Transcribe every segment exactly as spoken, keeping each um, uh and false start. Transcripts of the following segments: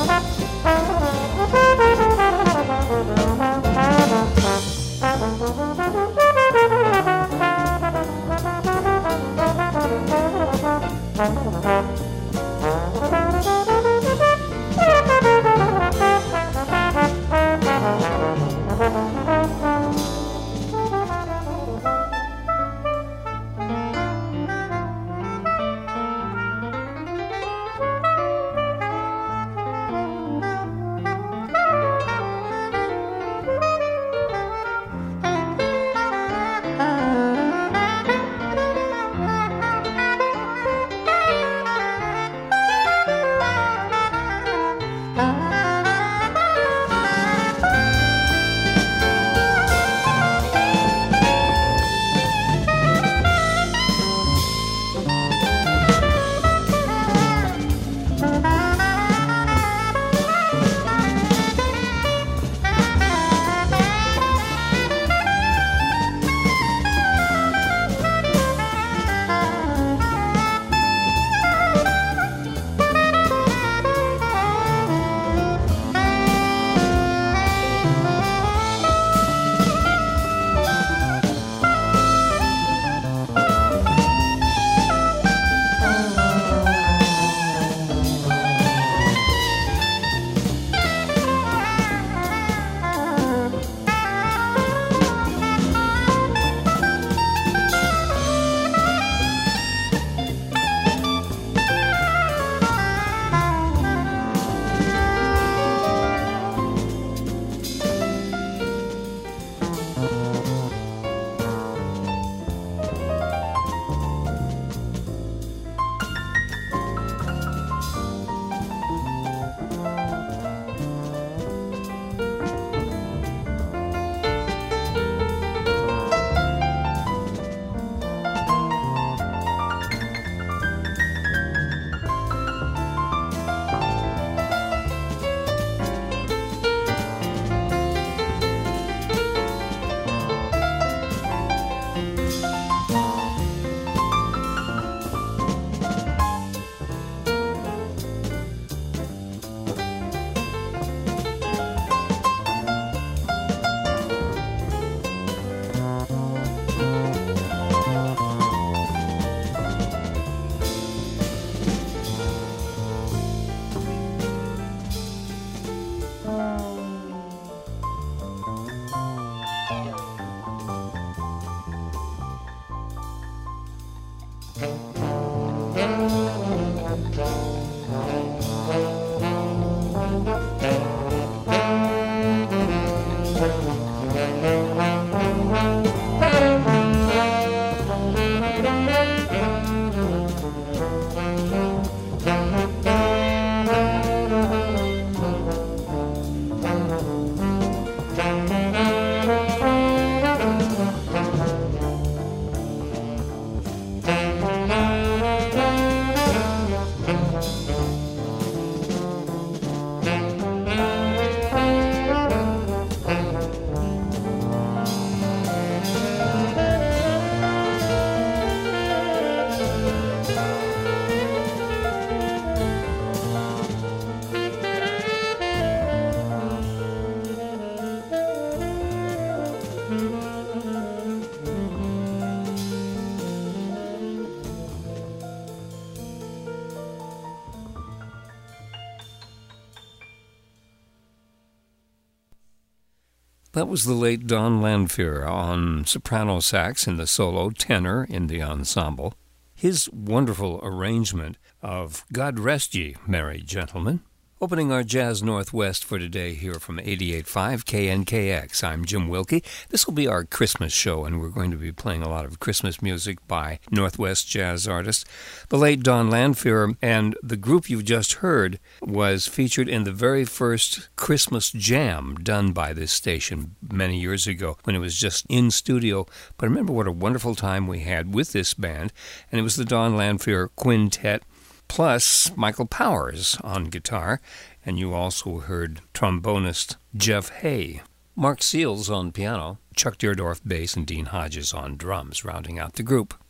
That was the late Don Lanphier on soprano sax in the solo, tenor in the ensemble. His wonderful arrangement of God Rest Ye, Merry Gentlemen. Opening our Jazz Northwest for today here from eighty-eight point five K N K X. I'm Jim Wilkie. This will be our Christmas show, and we're going to be playing a lot of Christmas music by Northwest jazz artists. The late Don Lanphier, and the group you've just heard was featured in the very first Christmas jam done by this station many years ago when it was just in studio. But remember what a wonderful time we had with this band, and it was the Don Lanphier Quintet, plus Michael Powers on guitar, and you also heard trombonist Jeff Hay. Mark Seals on piano, Chuck Deerdorf bass, and Dean Hodges on drums, rounding out the group.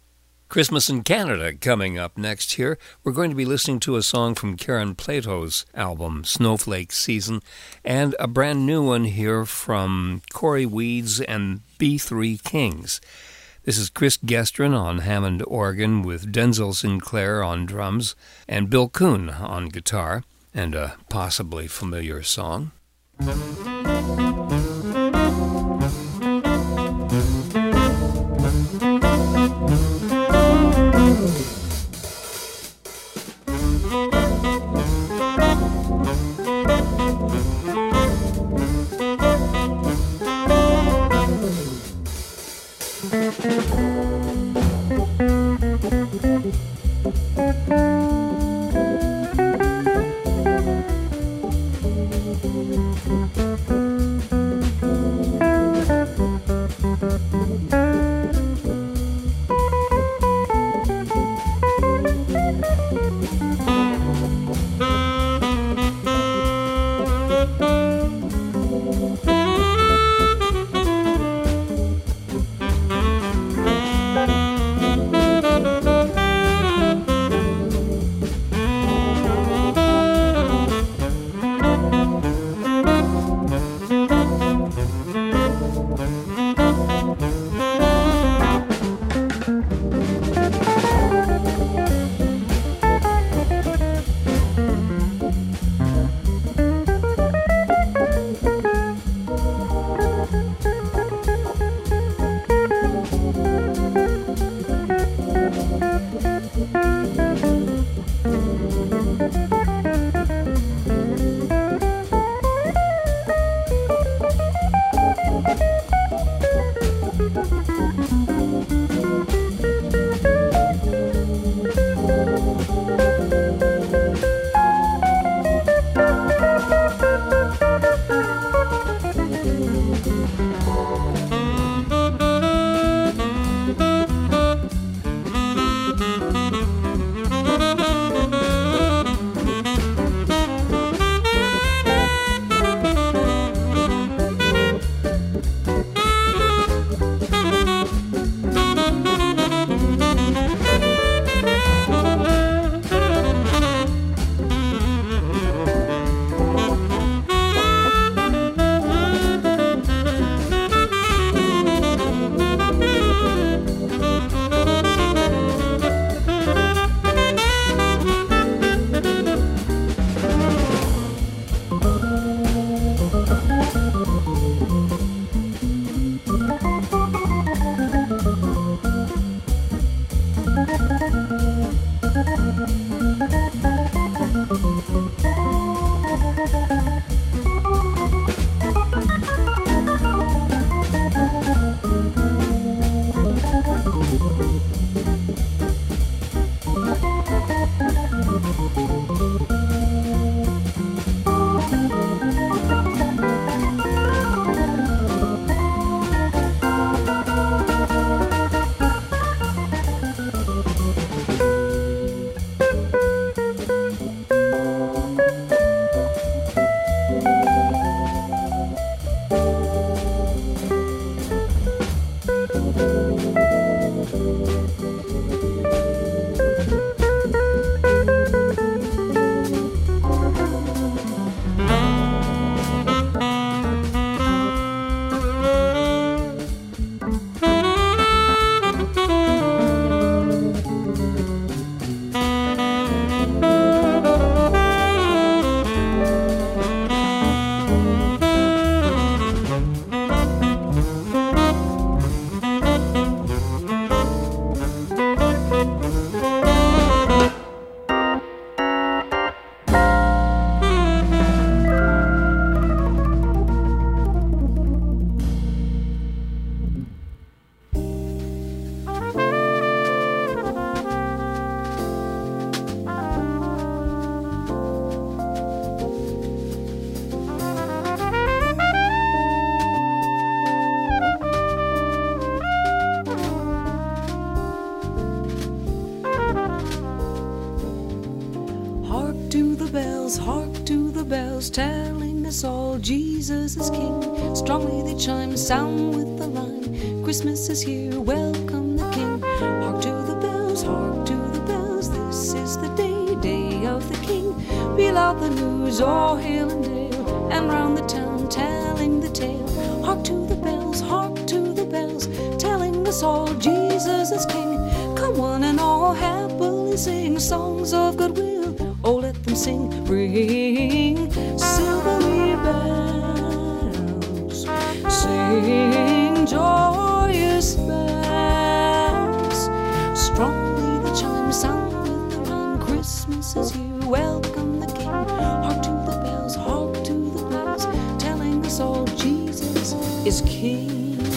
Christmas in Canada coming up next here. We're going to be listening to a song from Karen Plato's album, Snowflake Season, and a brand new one here from Corey Weeds and B three Kings. This is Chris Gestrin on Hammond organ with Denzel Sinclair on drums and Bill Kuhn on guitar, and a possibly familiar song. bells, hark to the bells, telling us all Jesus is King. Strongly they chime, sound with the rhyme, Christmas is here, welcome the King. Hark to the bells, Fill out the news o'er hill and dale, and round the town telling the tale. Hark to the bells, hark to the bells, telling us all Jesus is King. Come one and all happily sing songs of goodwill. Oh, let them sing, ring silvery bells, sing joyous bells. Strongly the chimes sound with the rhyme, Christmas is here, welcome the King. Hark to the bells, hark to the bells, telling us all Jesus is King.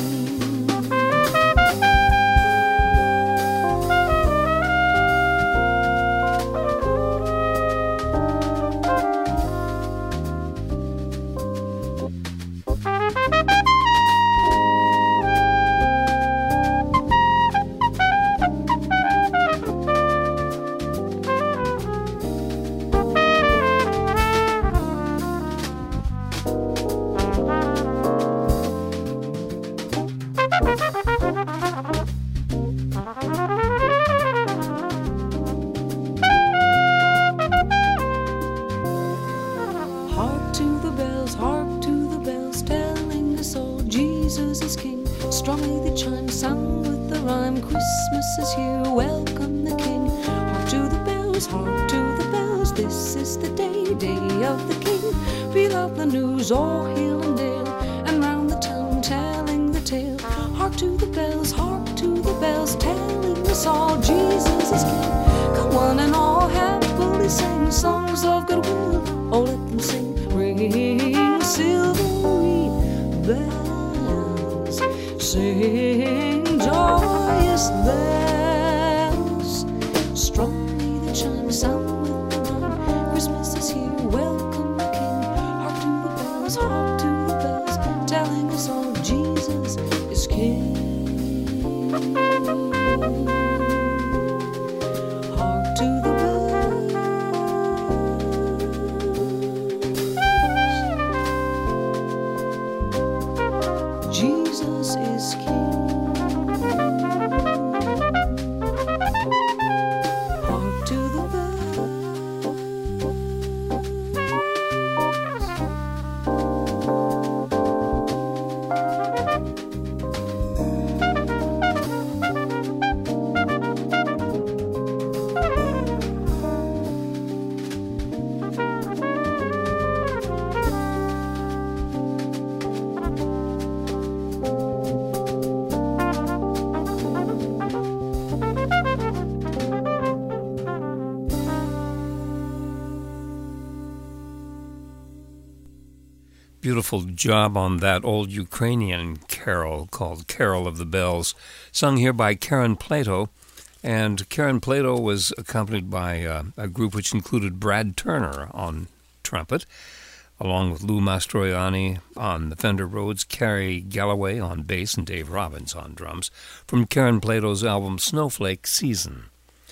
Beautiful job on that old Ukrainian carol called Carol of the Bells, sung here by Karen Plato. And Karen Plato was accompanied by uh, a group which included Brad Turner on trumpet, along with Lou Mastroianni on the Fender Rhodes, Carrie Galloway on bass, and Dave Robbins on drums, from Karen Plato's album Snowflake Season.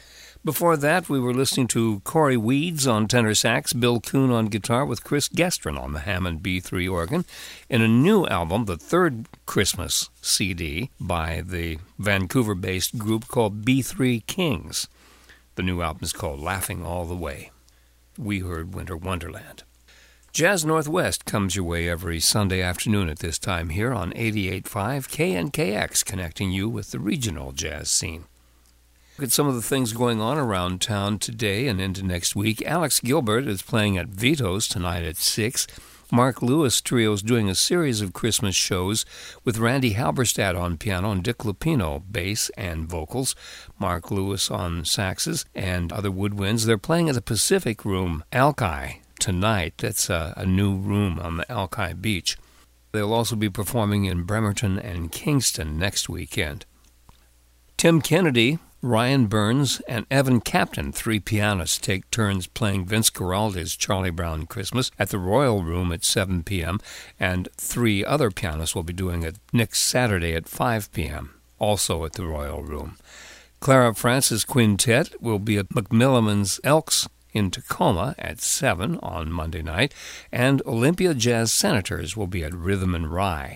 Before that, we were listening to Corey Weeds on tenor sax, Bill Kuhn on guitar, with Chris Gestrin on the Hammond B three organ, in a new album, the third Christmas C D, by the Vancouver-based group called B three Kings. The new album is called Laughing All the Way. We heard Winter Wonderland. Jazz Northwest comes your way every Sunday afternoon at this time here on eighty-eight point five K N K X, connecting you with the regional jazz scene. Look at some of the things going on around town today and into next week. Alex Gilbert is playing at Vito's tonight at six. Mark Lewis Trio is doing a series of Christmas shows with Randy Halberstadt on piano and Dick Lupino bass and vocals, Mark Lewis on saxes and other woodwinds. They're playing at the Pacific Room, Alki, tonight. That's a, a new room on the Alki Beach. They'll also be performing in Bremerton and Kingston next weekend. Tim Kennedy, Ryan Burns, and Evan Captain, three pianists, take turns playing Vince Guaraldi's Charlie Brown Christmas at the Royal Room at seven p.m., and three other pianists will be doing it next Saturday at five p.m., also at the Royal Room. Clara Francis Quintet will be at McMilliman's Elks in Tacoma at seven on Monday night, and Olympia Jazz Senators will be at Rhythm and Rye.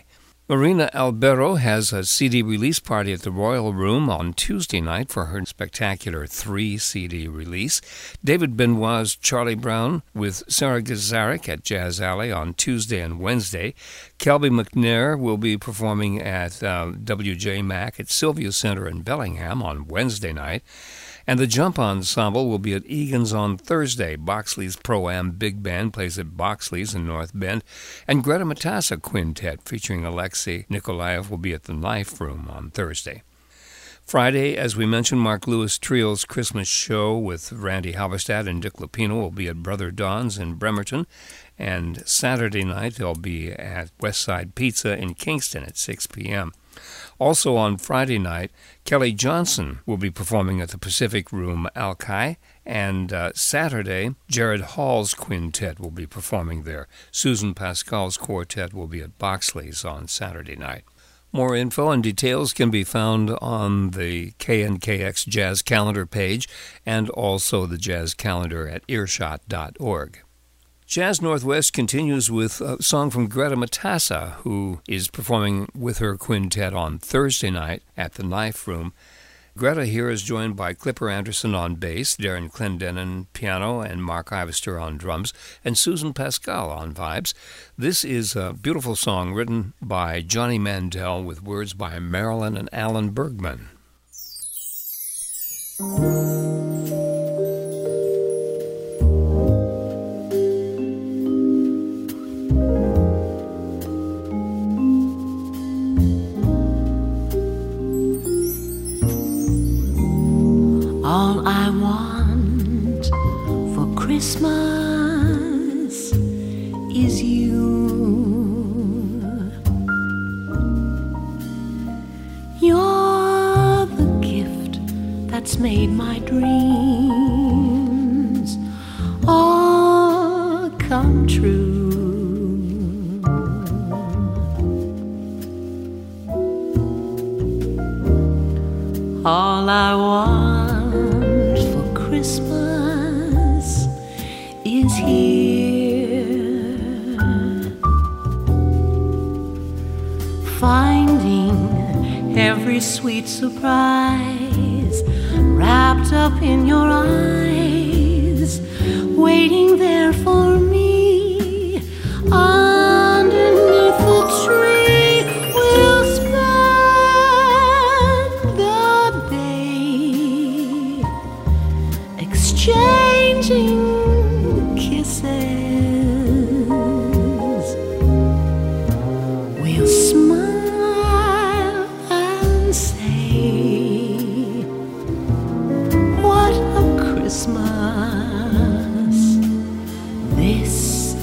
Marina Albero has a C D release party at the Royal Room on Tuesday night for her spectacular three C D release. David Benoit's Charlie Brown with Sarah Gazarek at Jazz Alley on Tuesday and Wednesday. Kelby McNair will be performing at uh, W J Mack at Sylvia Center in Bellingham on Wednesday night. And the Jump Ensemble will be at Egan's on Thursday. Boxley's Pro-Am Big Band plays at Boxley's in North Bend. And Greta Matassa Quintet featuring Alexei Nikolaev will be at the Knife Room on Thursday. Friday, as we mentioned, Mark Lewis Trio's Christmas show with Randy Halberstadt and Dick Lupino will be at Brother Don's in Bremerton. And Saturday night they'll be at Westside Pizza in Kingston at six p.m. Also on Friday night, Kelly Johnson will be performing at the Pacific Room Alki, and uh, Saturday, Jared Hall's quintet will be performing there. Susan Pascal's quartet will be at Boxley's on Saturday night. More info and details can be found on the K N K X Jazz Calendar page and also the Jazz Calendar at earshot dot org. Jazz Northwest continues with a song from Greta Matassa, who is performing with her quintet on Thursday night at the Knife Room. Greta here is joined by Clipper Anderson on bass, Darren Clendenin piano, and Mark Ivester on drums, and Susan Pascal on vibes. This is a beautiful song written by Johnny Mandel with words by Marilyn and Alan Bergman. All I want for Christmas is you. You're the gift that's made my dreams all come true. All I want Christmas is here, finding every sweet surprise wrapped up in your eyes, waiting there for me underneath the tree. We'll spend the day exchanging kisses. We'll smile and say, what a Christmas this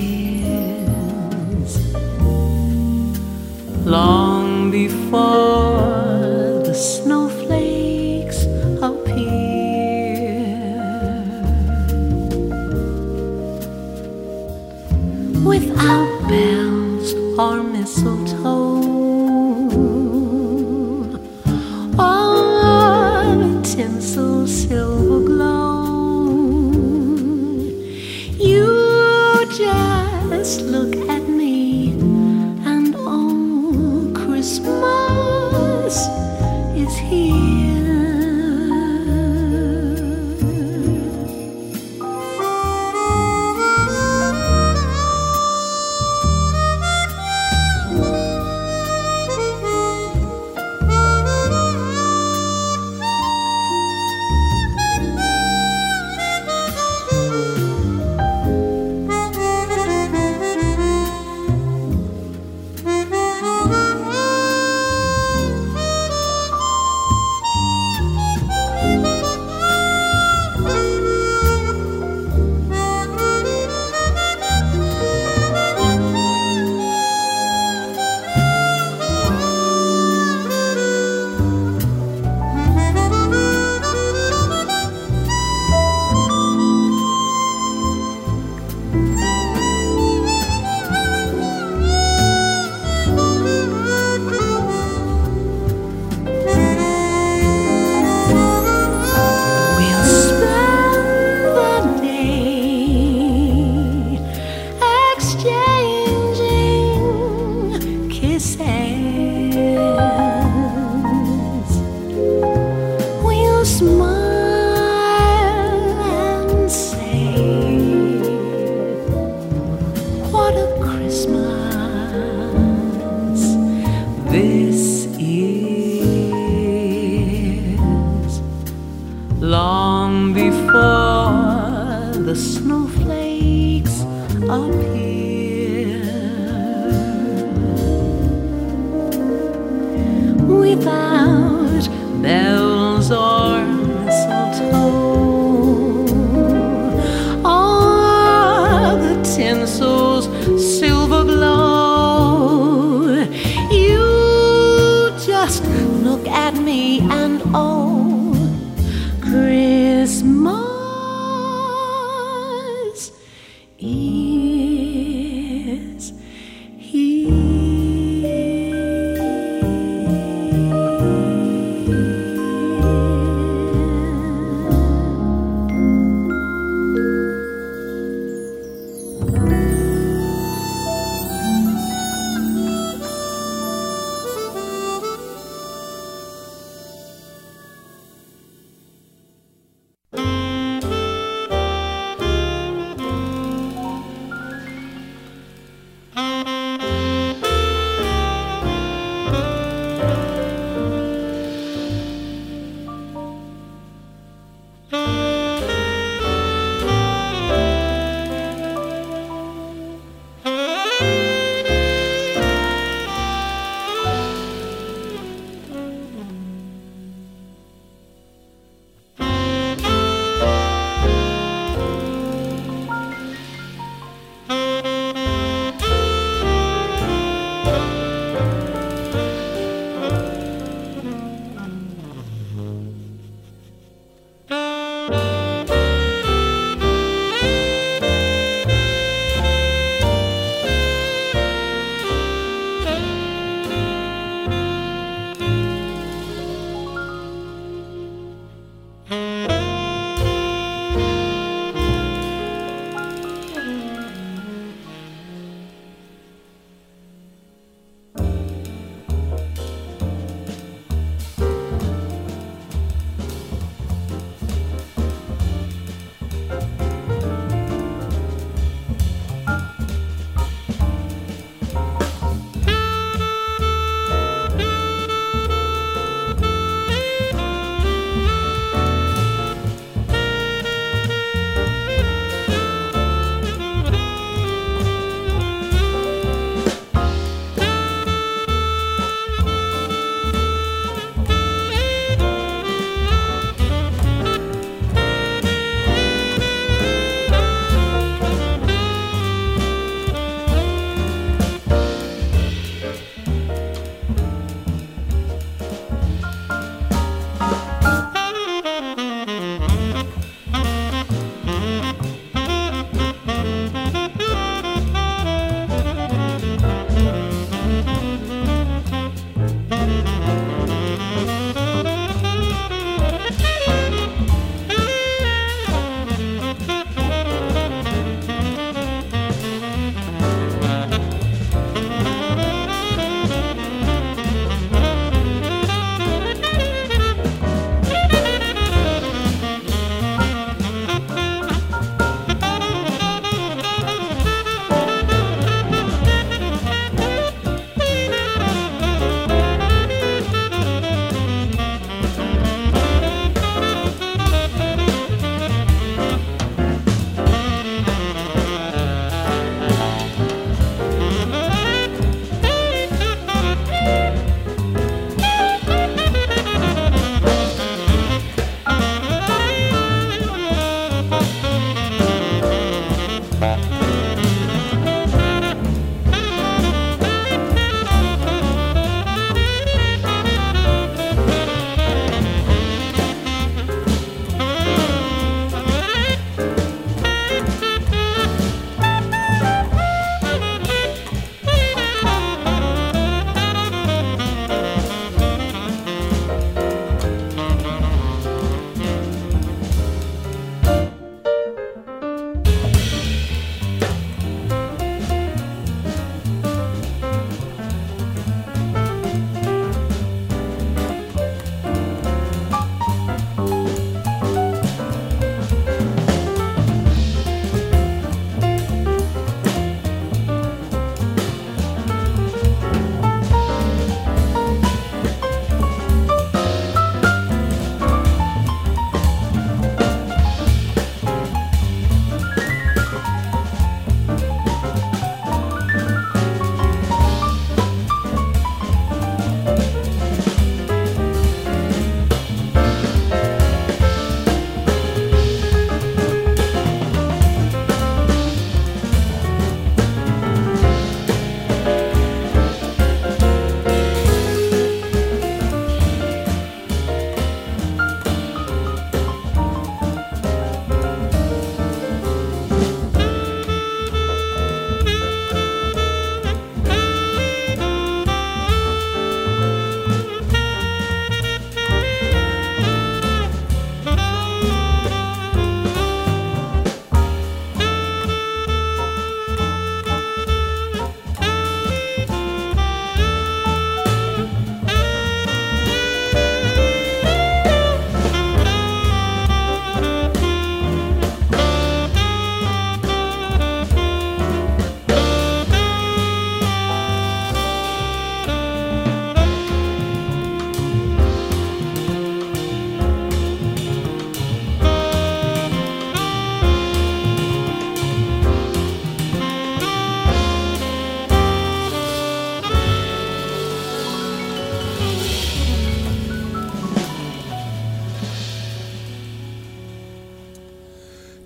is. Long before the snowflakes appear, without bells or mistletoe or tinsel silver glow, you just look at me and oh, Christmas is here. Christmas this is, long before the snowflakes appear, without bells or mistletoe, or the tinsel's silver glow. You just look at me and oh, Christmas is here.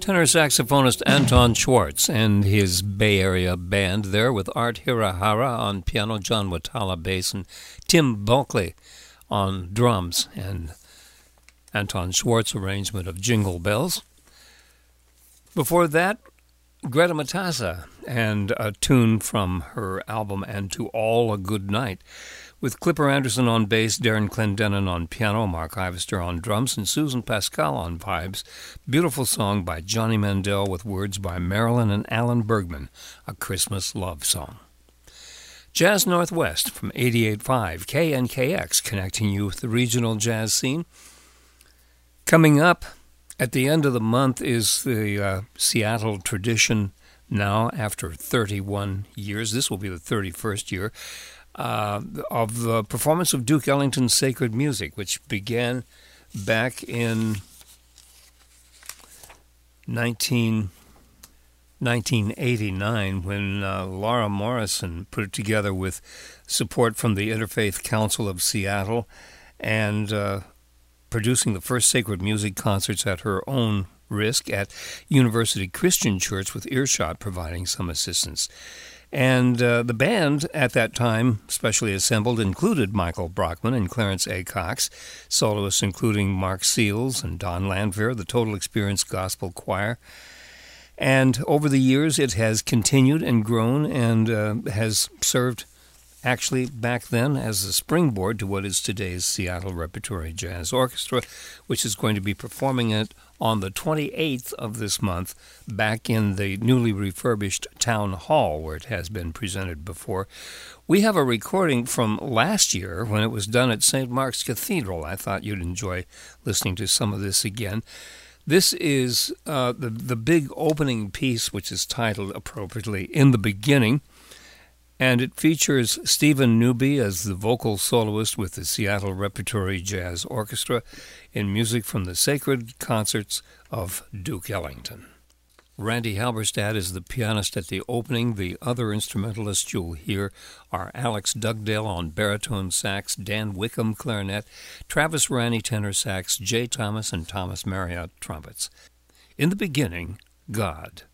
Tenor saxophonist Anton Schwartz and his Bay Area band there with Art Hirahara on piano, John Watala bass, and Tim Bulkley on drums, and Anton Schwartz arrangement of Jingle Bells. Before that, Greta Matassa and a tune from her album And to All a Good Night, with Clipper Anderson on bass, Darren Clendenin on piano, Mark Ivester on drums, and Susan Pascal on vibes. Beautiful song by Johnny Mandel with words by Marilyn and Alan Bergman, a Christmas love song. Jazz Northwest from eighty-eight point five K N K X, connecting you with the regional jazz scene. Coming up at the end of the month is the uh, Seattle tradition now, after thirty-one years. This will be the thirty-first year. Uh, of the performance of Duke Ellington's Sacred Music, which began back in nineteen, nineteen eighty-nine when uh, Laura Morrison put it together with support from the Interfaith Council of Seattle and uh, producing the first sacred music concerts at her own risk at University Christian Church, with Earshot providing some assistance. And uh, the band at that time, specially assembled, included Michael Brockman and Clarence A. Cox, soloists including Mark Seals and Don Landwehr, the Total Experience Gospel Choir. And over the years, it has continued and grown and uh, has served, actually back then, as a springboard to what is today's Seattle Repertory Jazz Orchestra, which is going to be performing it on the twenty-eighth of this month, back in the newly refurbished Town Hall, where it has been presented before. We have a recording from last year when it was done at Saint Mark's Cathedral. I thought you'd enjoy listening to some of this again. This is uh, the, the big opening piece, which is titled appropriately In the Beginning, and it features Stephen Newby as the vocal soloist with the Seattle Repertory Jazz Orchestra in music from the Sacred Concerts of Duke Ellington. Randy Halberstadt is the pianist at the opening. The other instrumentalists you'll hear are Alex Dugdale on baritone sax, Dan Wickham clarinet, Travis Ranney tenor sax, Jay Thomas and Thomas Marriott trumpets. In the beginning, God.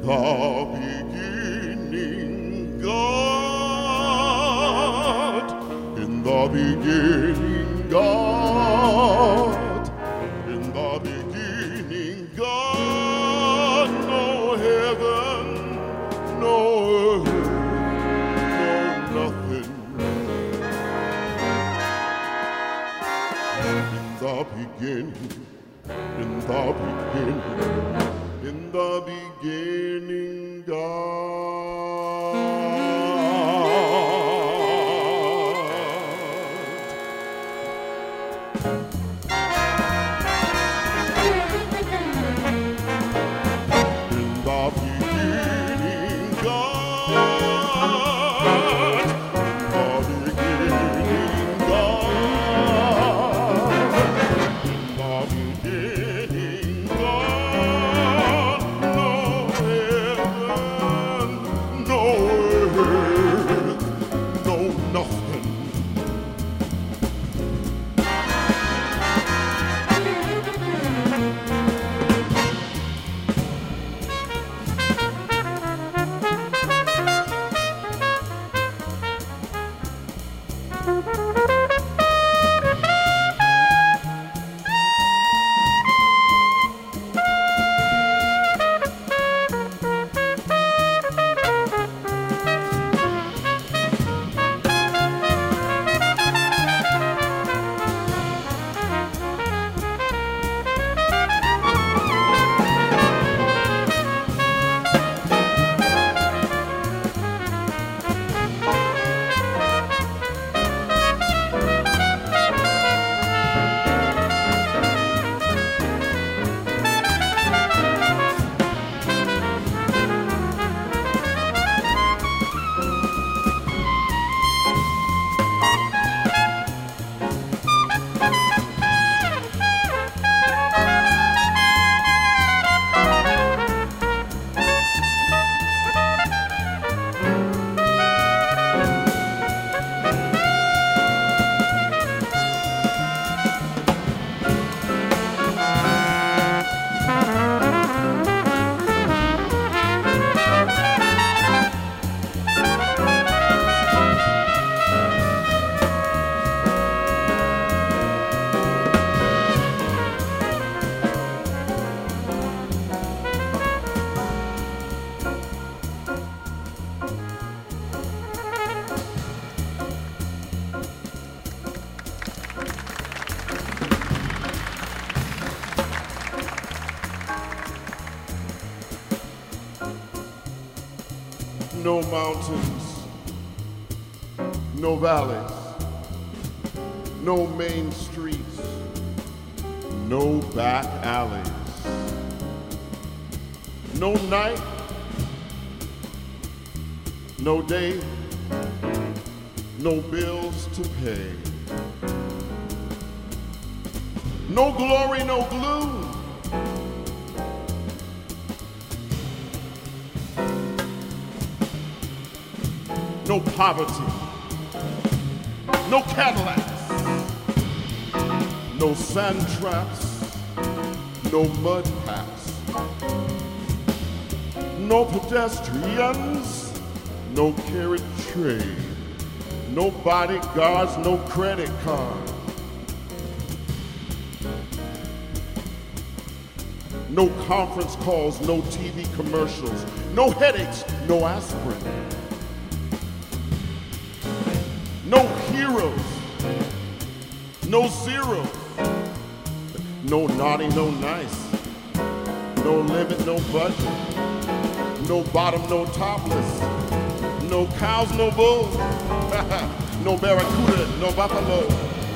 the beginning, God. In the beginning, God. In the beginning, God. No heaven, no earth, no nothing. In the beginning, in the beginning, in the beginning, God. In the beginning, God. In the beginning, God. In the beginning, God. No heaven, no earth, no nothing. No mountains, no valleys, no main streets, no back alleys, no night, no day, no bills to pay, no glory, no gloom. No poverty, no Cadillacs, no sand traps, no mud paps, no pedestrians, no carriage trade, no bodyguards, no credit card, no conference calls, no T V commercials, no headaches, no aspirin. No heroes, no zeros, no naughty, no nice, no limit, no budget, no bottom, no topless, no cows, no bulls, no barracuda, no buffalo,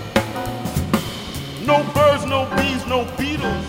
no birds, no bees, no beetles,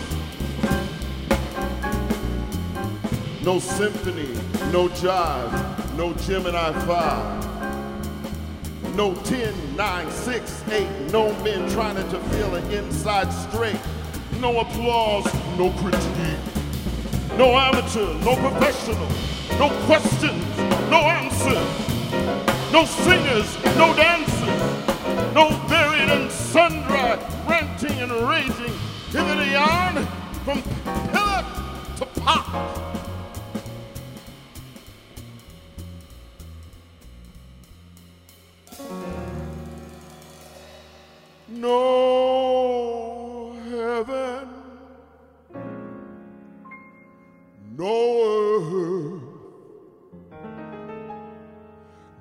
no symphony, no jive, no Gemini five. No ten, nine, six, eight, no men trying to feel an inside straight. No applause, no critique. No amateur, no professional. No questions, no answers. No singers, no dancers. No buried and sun-dried, ranting and raging. Hither the yarn from pillar to pot.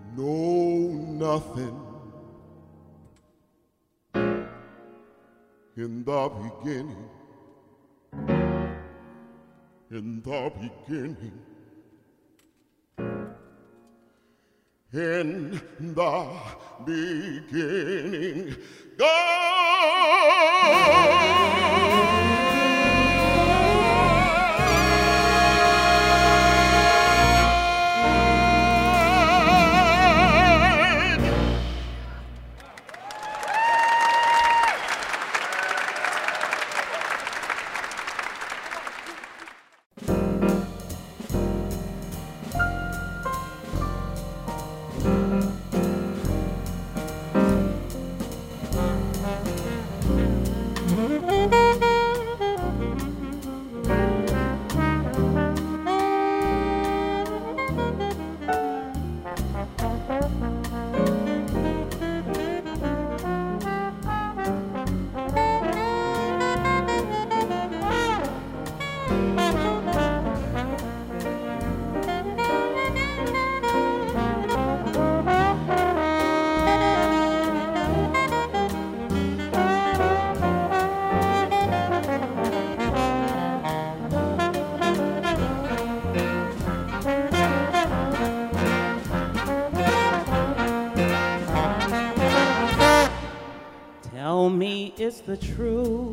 know nothing in the beginning, in the beginning, in the beginning, God. It's the truth.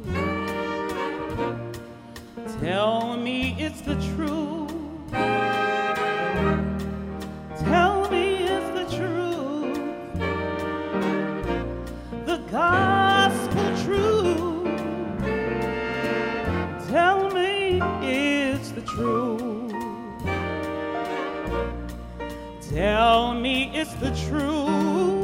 Tell me it's the truth. Tell me it's the truth. The gospel truth. Tell me it's the truth. Tell me it's the truth.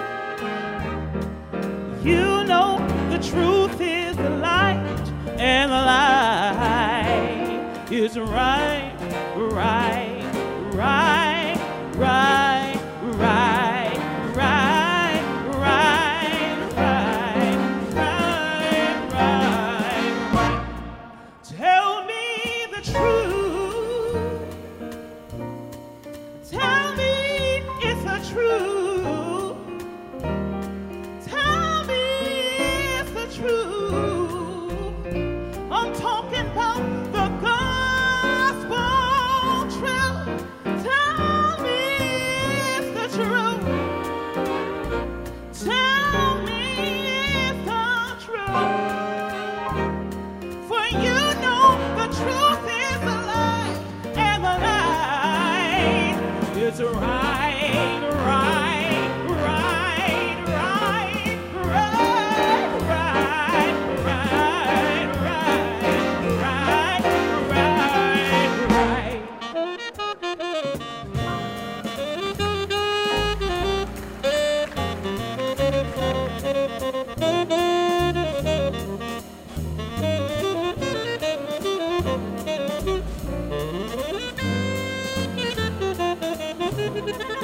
You know the truth is the light, and the light is right, right, right, right, right, right, right, right, right, right, right. Tell me the truth. Tell me it's the truth. Truth. I'm talking about the gospel truth. Tell me it's the truth. Tell me it's the truth. For you know the truth is the light, and the light is right, right. Thank you.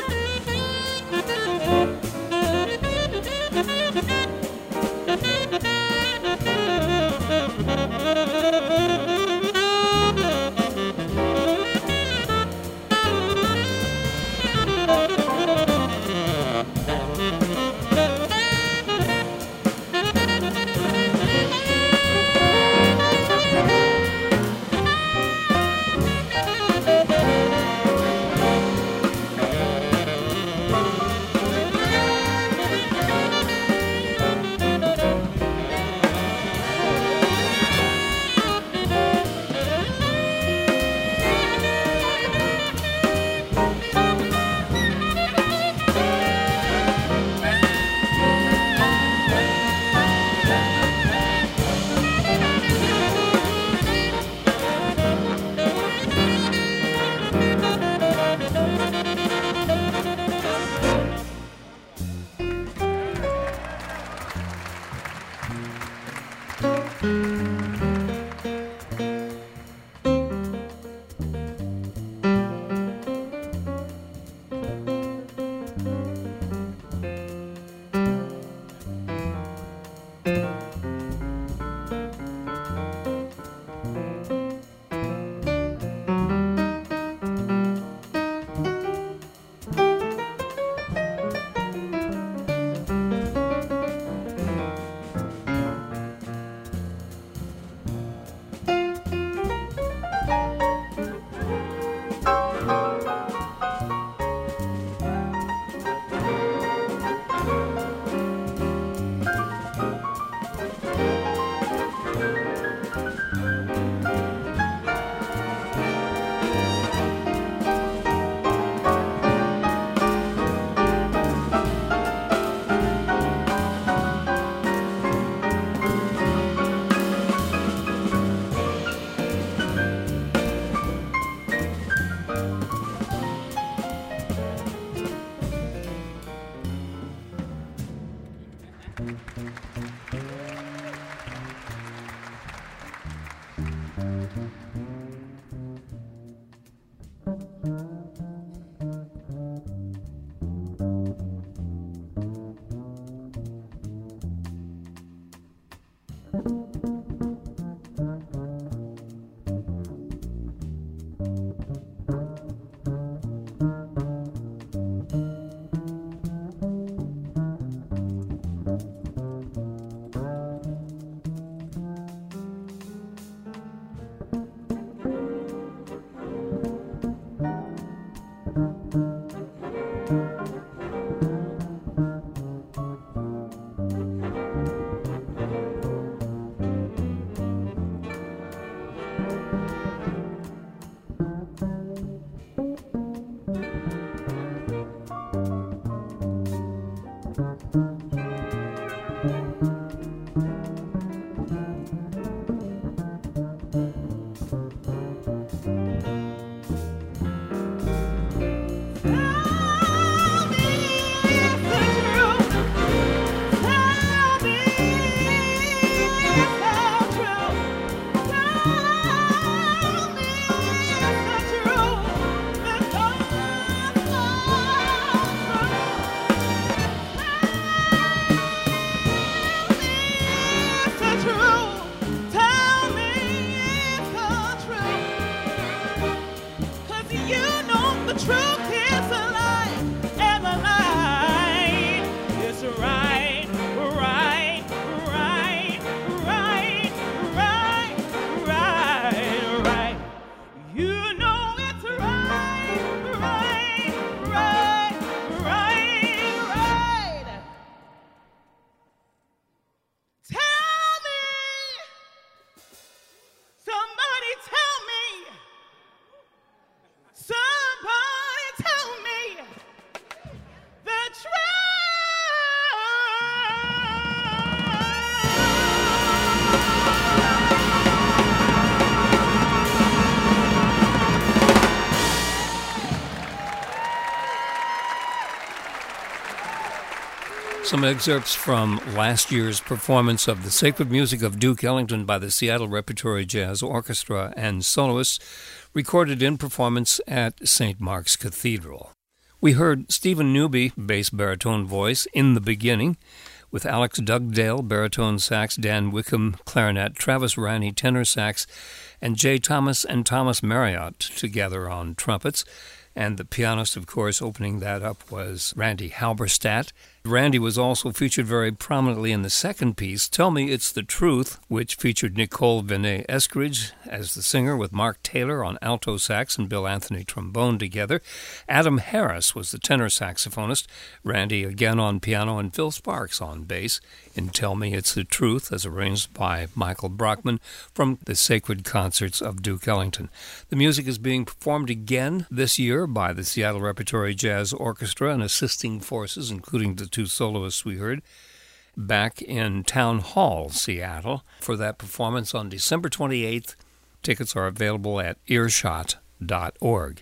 Some excerpts from last year's performance of the Sacred Music of Duke Ellington by the Seattle Repertory Jazz Orchestra and soloists, recorded in performance at Saint Mark's Cathedral. We heard Stephen Newby, bass baritone voice, In the Beginning, with Alex Dugdale, baritone sax, Dan Wickham, clarinet, Travis Ranney, tenor sax, and Jay Thomas and Thomas Marriott together on trumpets. And the pianist, of course, opening that up was Randy Halberstadt. Randy was also featured very prominently in the second piece, Tell Me It's the Truth, which featured Nicole Venet Eskridge as the singer with Mark Taylor on alto sax and Bill Anthony trombone together. Adam Harris was the tenor saxophonist, Randy again on piano, and Phil Sparks on bass in Tell Me It's the Truth, as arranged by Michael Brockman from the Sacred Concerts of Duke Ellington. The music is being performed again this year by the Seattle Repertory Jazz Orchestra and assisting forces, including the two soloists we heard, back in Town Hall, Seattle, for that performance on December twenty-eighth. Tickets are available at earshot dot org.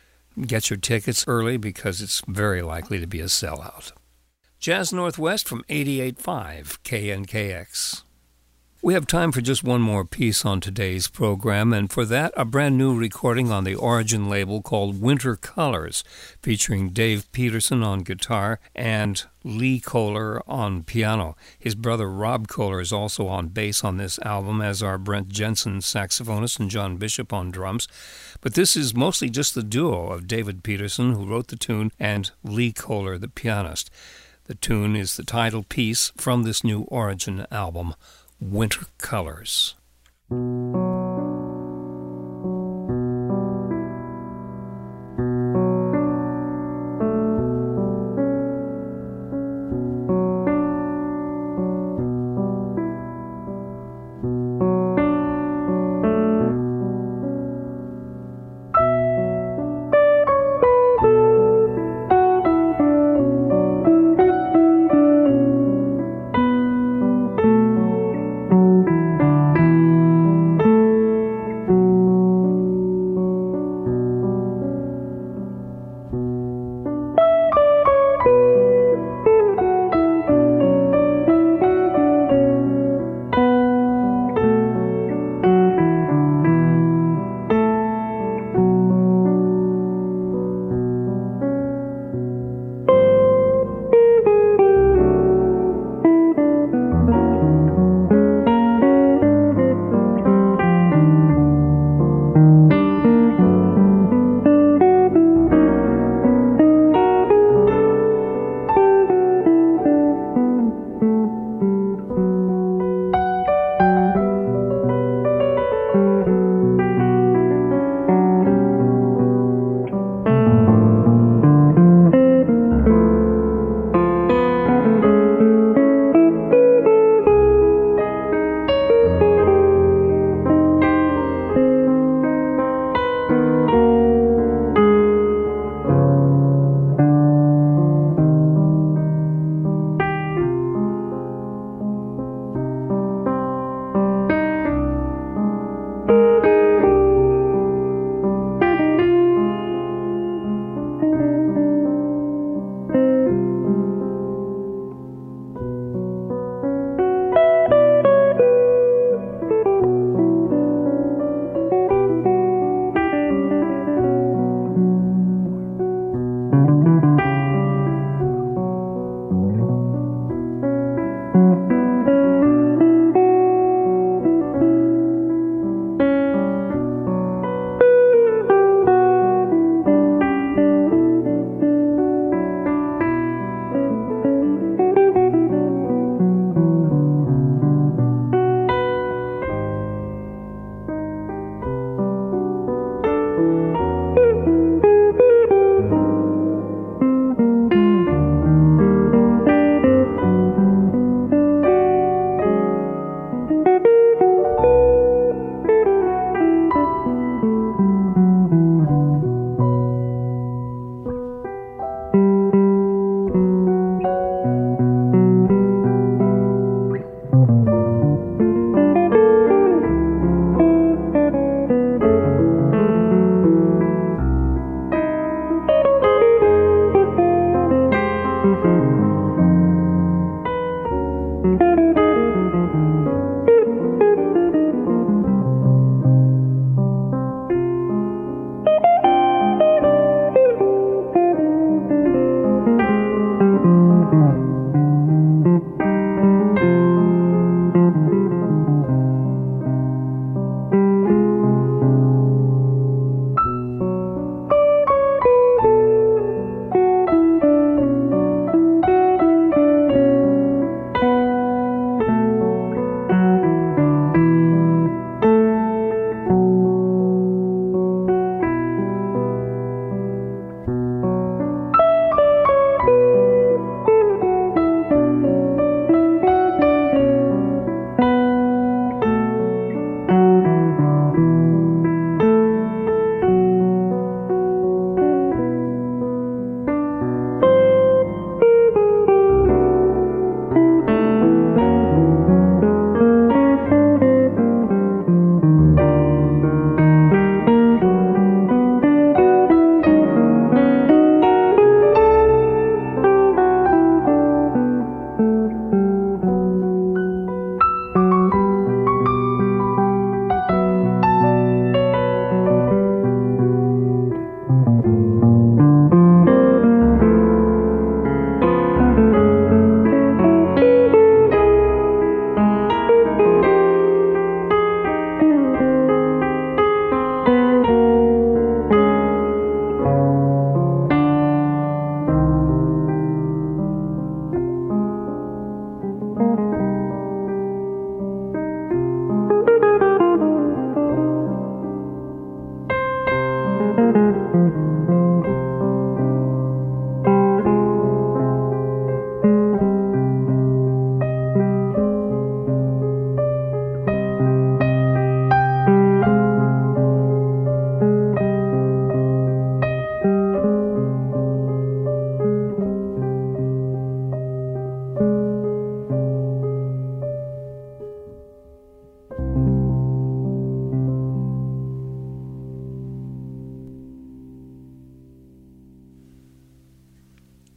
Get your tickets early because it's very likely to be a sellout. Jazz Northwest from eighty-eight point five K N K X. We have time for just one more piece on today's program, and for that, a brand new recording on the Origin label called Winter Colors, featuring Dave Peterson on guitar and Lee Kohler on piano. His brother Rob Kohler is also on bass on this album, as are Brent Jensen, saxophonist, and John Bishop on drums. But this is mostly just the duo of David Peterson, who wrote the tune, and Lee Kohler, the pianist. The tune is the title piece from this new Origin album, Winter Colors. Thank you.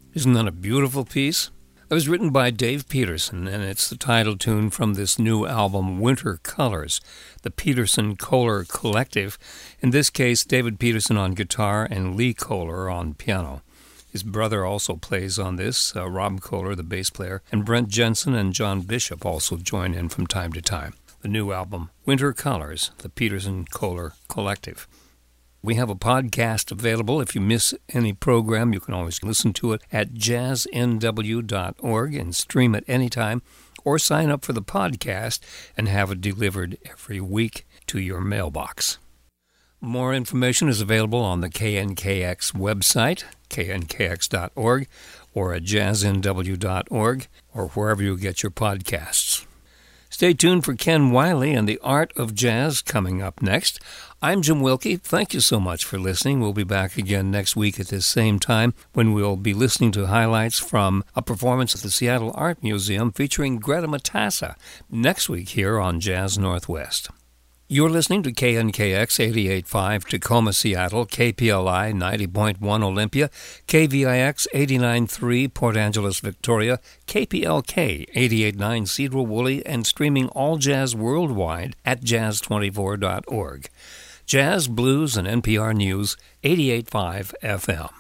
Isn't that a beautiful piece? It was written by Dave Peterson, and it's the title tune from this new album, Winter Colors, the Peterson Kohler Collective. In this case, David Peterson on guitar and Lee Kohler on piano. His brother also plays on this, uh, Rob Kohler, the bass player, and Brent Jensen and John Bishop also join in from time to time. The new album, Winter Colors, the Peterson Kohler Collective. We have a podcast available. If you miss any program, you can always listen to it at jazz n w dot org and stream it anytime, or sign up for the podcast and have it delivered every week to your mailbox. More information is available on the K N K X website, k n k x dot org, or at jazz n w dot org, or wherever you get your podcasts. Stay tuned for Ken Wiley and the Art of Jazz coming up next. I'm Jim Wilkie. Thank you so much for listening. We'll be back again next week at this same time when we'll be listening to highlights from a performance at the Seattle Art Museum featuring Greta Matassa next week here on Jazz Northwest. You're listening to K N K X eighty-eight point five Tacoma, Seattle, K P L I ninety point one Olympia, K V I X eighty-nine point three Port Angeles, Victoria, K P L K eighty-eight point nine Cedar Woolley, and streaming all jazz worldwide at jazz twenty-four dot org. Jazz, blues, and N P R News, eighty-eight point five F M.